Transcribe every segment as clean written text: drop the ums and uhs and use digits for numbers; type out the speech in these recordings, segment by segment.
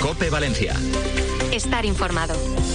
COPE Valencia. Estar informado.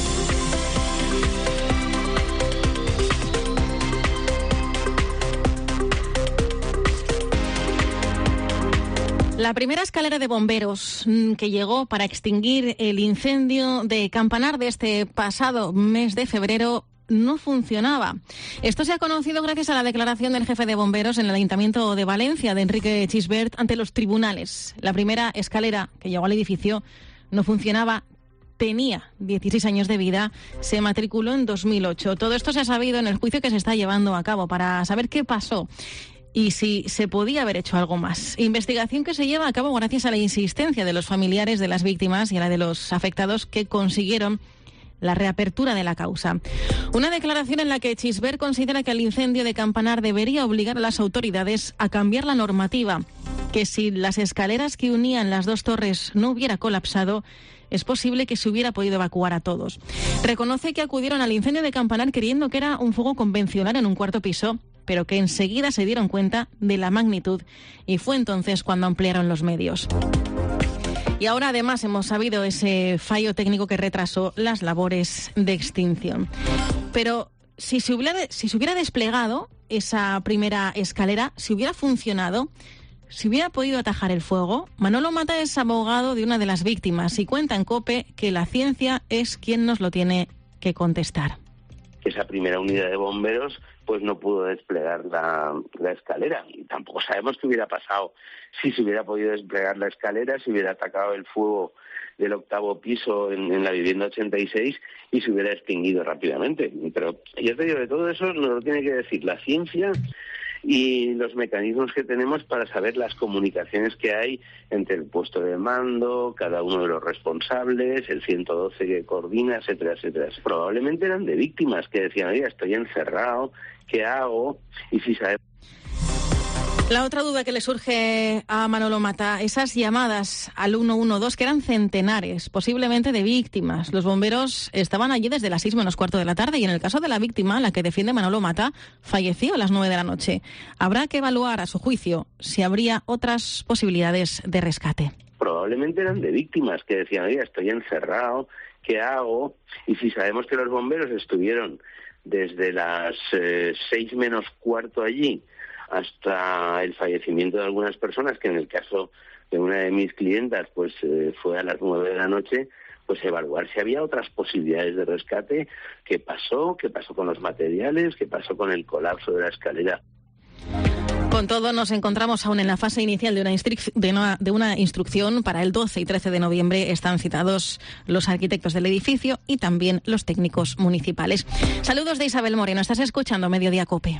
La primera escalera de bomberos que llegó para extinguir el incendio de Campanar de este pasado mes de febrero no funcionaba. Esto se ha conocido gracias a la declaración del jefe de bomberos en el Ayuntamiento de Valencia, de Enrique Chisbert, ante los tribunales. La primera escalera que llegó al edificio no funcionaba. Tenía 16 años de vida, se matriculó en 2008. Todo esto se ha sabido en el juicio que se está llevando a cabo para saber qué pasó y si se podía haber hecho algo más. Investigación que se lleva a cabo gracias a la insistencia de los familiares de las víctimas y a la de los afectados que consiguieron la reapertura de la causa. Una declaración en la que Chisbert considera que el incendio de Campanar debería obligar a las autoridades a cambiar la normativa, que si las escaleras que unían las dos torres no hubiera colapsado, es posible que se hubiera podido evacuar a todos. Reconoce que acudieron al incendio de Campanar creyendo que era un fuego convencional en un cuarto piso, pero que enseguida se dieron cuenta de la magnitud y fue entonces cuando ampliaron los medios. Y ahora además hemos sabido ese fallo técnico que retrasó las labores de extinción. Pero si se hubiera desplegado esa primera escalera, si hubiera funcionado, si hubiera podido atajar el fuego. Manolo Mata es abogado de una de las víctimas y cuenta en COPE que la ciencia es quien nos lo tiene que contestar. Esa primera unidad de bomberos pues no pudo desplegar la escalera y tampoco sabemos qué hubiera pasado si se hubiera podido desplegar la escalera, si hubiera atacado el fuego del octavo piso en la vivienda 86 y se hubiera extinguido rápidamente. Pero yo te digo, de todo eso nos lo tiene que decir la ciencia y los mecanismos que tenemos para saber las comunicaciones que hay entre el puesto de mando, cada uno de los responsables, el 112 que coordina, etcétera, etcétera. Probablemente eran de víctimas que decían, oye, estoy encerrado, ¿qué hago? Y si sabemos... La otra duda que le surge a Manolo Mata, esas llamadas al 112 que eran centenares, posiblemente de víctimas. Los bomberos estaban allí desde las 6 menos cuarto de la tarde y en el caso de la víctima, la que defiende Manolo Mata, falleció a las 9 de la noche. Habrá que evaluar a su juicio si habría otras posibilidades de rescate. Probablemente eran de víctimas que decían, oye, estoy encerrado, ¿qué hago? Y si sabemos que los bomberos estuvieron desde las 6 menos cuarto allí hasta el fallecimiento de algunas personas, que en el caso de una de mis clientas pues fue a las 9 de la noche, pues evaluar si había otras posibilidades de rescate, qué pasó con los materiales, qué pasó con el colapso de la escalera. Con todo, nos encontramos aún en la fase inicial de una instrucción. Para el 12 y 13 de noviembre están citados los arquitectos del edificio y también los técnicos municipales. Saludos de Isabel Moreno, estás escuchando Mediodía COPE.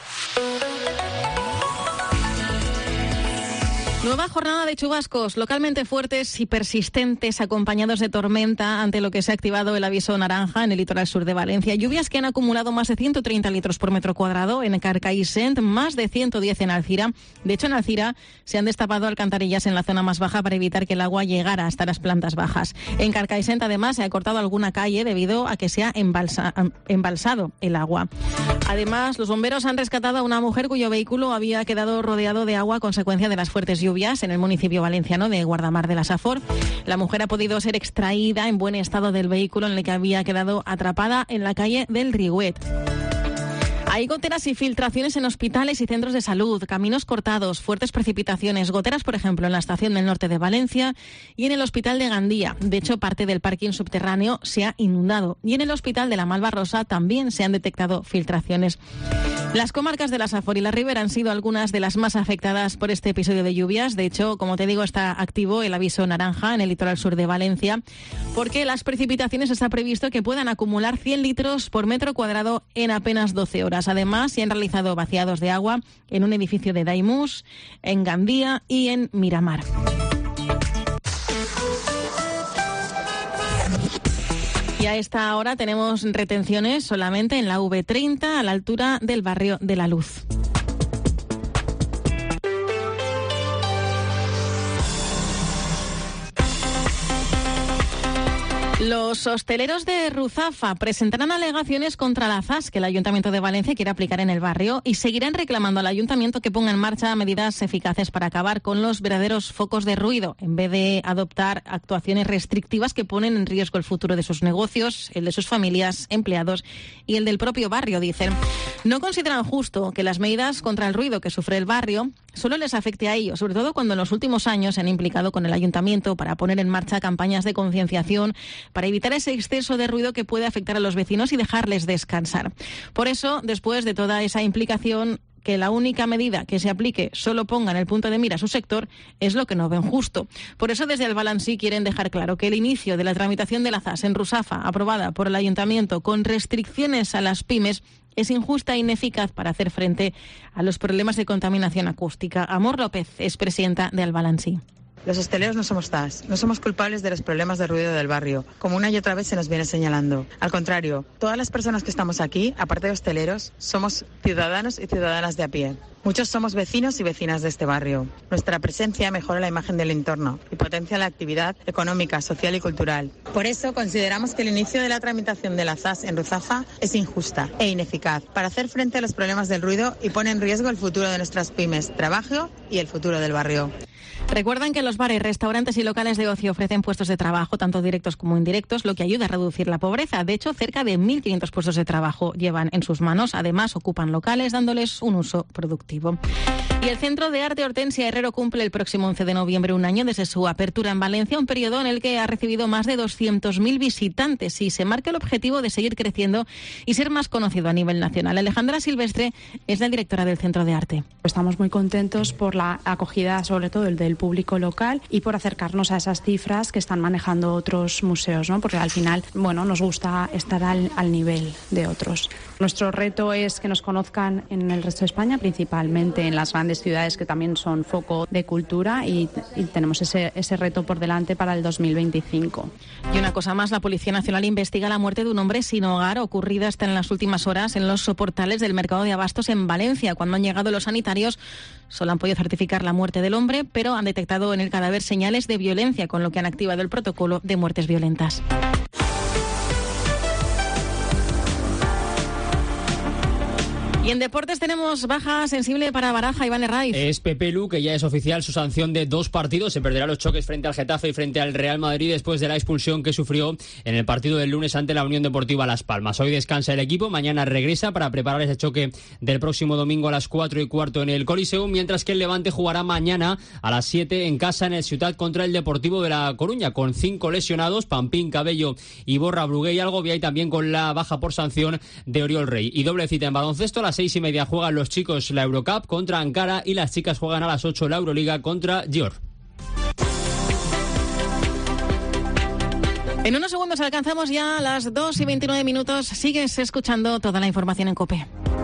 Nueva jornada de chubascos localmente fuertes y persistentes, acompañados de tormenta, ante lo que se ha activado el aviso naranja en el litoral sur de Valencia. Lluvias que han acumulado más de 130 litros por metro cuadrado en Carcaixent, más de 110 en Alcira. De hecho, en Alcira se han destapado alcantarillas en la zona más baja para evitar que el agua llegara hasta las plantas bajas. En Carcaixent, además, se ha cortado alguna calle debido a que se ha embalsado el agua. Además, los bomberos han rescatado a una mujer cuyo vehículo había quedado rodeado de agua a consecuencia de las fuertes lluvias en el municipio valenciano de Guardamar de la Safor. La mujer ha podido ser extraída en buen estado del vehículo en el que había quedado atrapada en la calle del Riuet. Hay goteras y filtraciones en hospitales y centros de salud, caminos cortados, fuertes precipitaciones, goteras, por ejemplo, en la estación del norte de Valencia y en el hospital de Gandía. De hecho, parte del parking subterráneo se ha inundado y en el hospital de la Malvarrosa también se han detectado filtraciones. Las comarcas de la Safor y la Ribera han sido algunas de las más afectadas por este episodio de lluvias. De hecho, como te digo, está activo el aviso naranja en el litoral sur de Valencia, porque las precipitaciones está previsto que puedan acumular 100 litros por metro cuadrado en apenas 12 horas. Además, se han realizado vaciados de agua en un edificio de Daimús, en Gandía y en Miramar. Y a esta hora tenemos retenciones solamente en la V30 a la altura del barrio de La Luz. Los hosteleros de Ruzafa presentarán alegaciones contra la ZAS que el Ayuntamiento de Valencia quiere aplicar en el barrio y seguirán reclamando al Ayuntamiento que ponga en marcha medidas eficaces para acabar con los verdaderos focos de ruido, en vez de adoptar actuaciones restrictivas que ponen en riesgo el futuro de sus negocios, el de sus familias, empleados y el del propio barrio, dicen. No consideran justo que las medidas contra el ruido que sufre el barrio solo les afecte a ellos, sobre todo cuando en los últimos años se han implicado con el Ayuntamiento para poner en marcha campañas de concienciación para evitar ese exceso de ruido que puede afectar a los vecinos y dejarles descansar. Por eso, después de toda esa implicación, que la única medida que se aplique solo ponga en el punto de mira a su sector es lo que no ven justo. Por eso desde Albalansí quieren dejar claro que el inicio de la tramitación de la ZAS en Ruzafa, aprobada por el Ayuntamiento con restricciones a las pymes, es injusta e ineficaz para hacer frente a los problemas de contaminación acústica. Amor López es presidenta de Albalansí. Los hosteleros no somos ZAS, no somos culpables de los problemas de ruido del barrio, como una y otra vez se nos viene señalando. Al contrario, todas las personas que estamos aquí, aparte de hosteleros, somos ciudadanos y ciudadanas de a pie. Muchos somos vecinos y vecinas de este barrio. Nuestra presencia mejora la imagen del entorno y potencia la actividad económica, social y cultural. Por eso consideramos que el inicio de la tramitación de la ZAS en Ruzafa es injusta e ineficaz para hacer frente a los problemas del ruido y pone en riesgo el futuro de nuestras pymes, trabajo y el futuro del barrio. Recuerdan que los bares, restaurantes y locales de ocio ofrecen puestos de trabajo, tanto directos como indirectos, lo que ayuda a reducir la pobreza. De hecho, cerca de 1.500 puestos de trabajo llevan en sus manos. Además, ocupan locales dándoles un uso productivo. Y el Centro de Arte Hortensia Herrero cumple el próximo 11 de noviembre un año desde su apertura en Valencia, un periodo en el que ha recibido más de 200.000 visitantes y se marca el objetivo de seguir creciendo y ser más conocido a nivel nacional. Alejandra Silvestre es la directora del Centro de Arte. Estamos muy contentos por la acogida, sobre todo el del público local, y por acercarnos a esas cifras que están manejando otros museos, ¿no? Porque al final, nos gusta estar al nivel de otros. Nuestro reto es que nos conozcan en el resto de España, principalmente en las grandes ciudades que también son foco de cultura, y tenemos ese reto por delante para el 2025. Y una cosa más, la Policía Nacional investiga la muerte de un hombre sin hogar ocurrida hasta en las últimas horas en los soportales del mercado de abastos en Valencia. Cuando han llegado los sanitarios, solo han podido certificar la muerte del hombre, pero han detectado en el cadáver señales de violencia, con lo que han activado el protocolo de muertes violentas. Y en deportes tenemos baja sensible para Baraja, Iván Herraiz. Es Pepe Lu, que ya es oficial su sanción de 2 partidos. Se perderá los choques frente al Getafe y frente al Real Madrid después de la expulsión que sufrió en el partido del lunes ante la Unión Deportiva Las Palmas. Hoy descansa el equipo, mañana regresa para preparar ese choque del próximo domingo a las 4:15 en el Coliseum, mientras que el Levante jugará mañana a las 7 en casa en el Ciutat contra el Deportivo de La Coruña, con 5 lesionados, Pampín, Cabello, Iborra, Brugué y Algovia, y también con la baja por sanción de Oriol Rey. Y doble cita en baloncesto, a las 6:30 juegan los chicos la Eurocup contra Ankara y las chicas juegan a las 8 la Euroliga contra Győr. En unos segundos alcanzamos ya las 2:29. Sigues escuchando toda la información en COPE.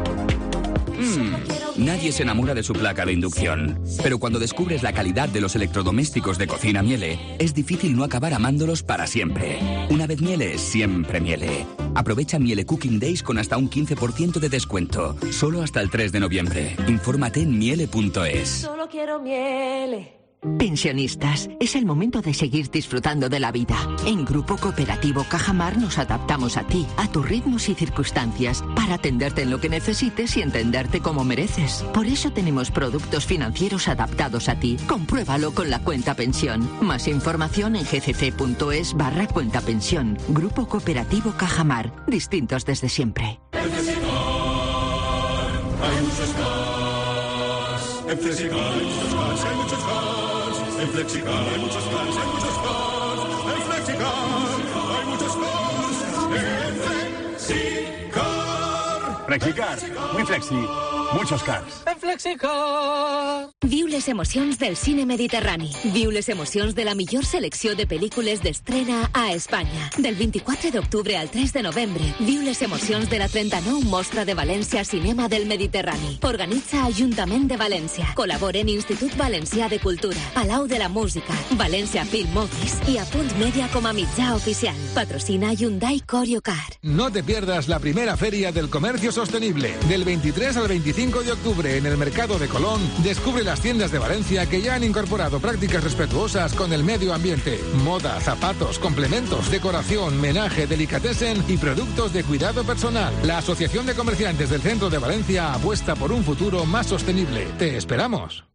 Nadie se enamora de su placa de inducción, pero cuando descubres la calidad de los electrodomésticos de Cocina Miele, es difícil no acabar amándolos para siempre. Una vez Miele, siempre Miele. Aprovecha Miele Cooking Days con hasta un 15% de descuento, solo hasta el 3 de noviembre. Infórmate en miele.es. Solo quiero Miele. Pensionistas, es el momento de seguir disfrutando de la vida. En Grupo Cooperativo Cajamar nos adaptamos a ti, a tus ritmos y circunstancias, para atenderte en lo que necesites y entenderte como mereces. Por eso tenemos productos financieros adaptados a ti. Compruébalo con la cuenta pensión. Más información en gcc.es/cuenta pensión. Grupo Cooperativo Cajamar, distintos desde siempre. En Flexicar hay muchos cars, hay muchos cars. En Flexicar hay muchos cars, hay muchos cars. En Flexicar hay muchos cars. En Flexicar. Flexicar, muy flexi, muchos cars. En Flexicar. Viu les emocions del cine mediterrani. Viu les emocions de la millor selecció de pel·lícules d'estrena a Espanya. Del 24 d'octubre al 3 de novembre, viu les emocions de la 39 Mostra de València Cinema del Mediterrani. Organitza Ajuntament de València. Col·laboren Institut Valencià de Cultura, Palau de la Música, València Film Office i Apunt Media com a mitjà oficial. Patrocina Hyundai Corio Car. No te pierdas la primera feria del comercio sostenible. Del 23 al 25 de octubre en el Mercado de Colón, descubre las tiendas de Valencia que ya han incorporado prácticas respetuosas con el medio ambiente. Moda, zapatos, complementos, decoración, menaje, delicatessen y productos de cuidado personal. La Asociación de Comerciantes del Centro de Valencia apuesta por un futuro más sostenible. ¡Te esperamos!